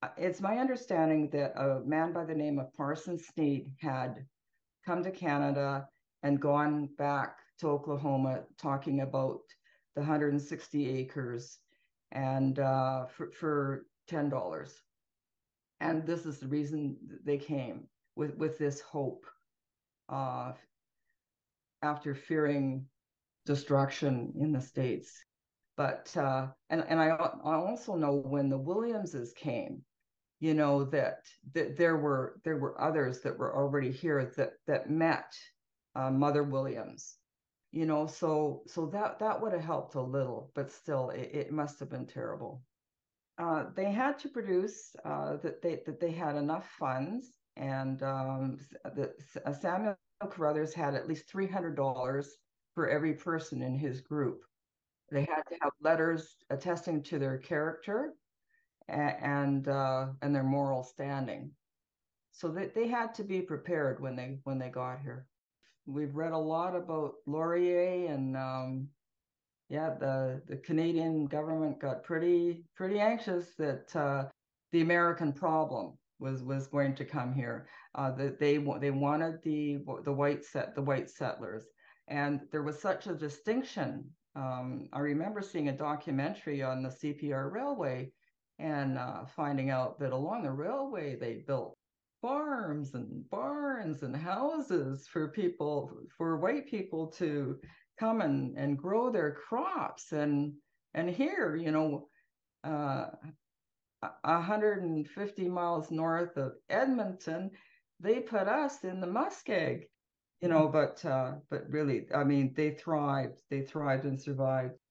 It's my understanding that a man by the name of Parson Sneed had come to Canada and gone back to Oklahoma talking about the 160 acres and for $10. And this is the reason they came with this hope uh, after fearing destruction in the States. But and I also know when the Williamses came, that there were others that were already here that met Mother Williams. So that would have helped a little, but still, it must have been terrible. They had to produce that they had enough funds, and Samuel Carruthers had at least $300 for every person in his group. They had to have letters attesting to their character and their moral standing. So they had to be prepared when they got here. We've read a lot about Laurier, and yeah, the Canadian government got pretty anxious that the American problem was going to come here. That they wanted the white settlers, and there was such a distinction. I remember seeing a documentary on the CPR railway, and finding out that along the railway they built farms and barns and houses for white people to come and grow their crops. And here, 150 miles north of Edmonton, they put us in the muskeg. But really, I mean, they thrived and survived.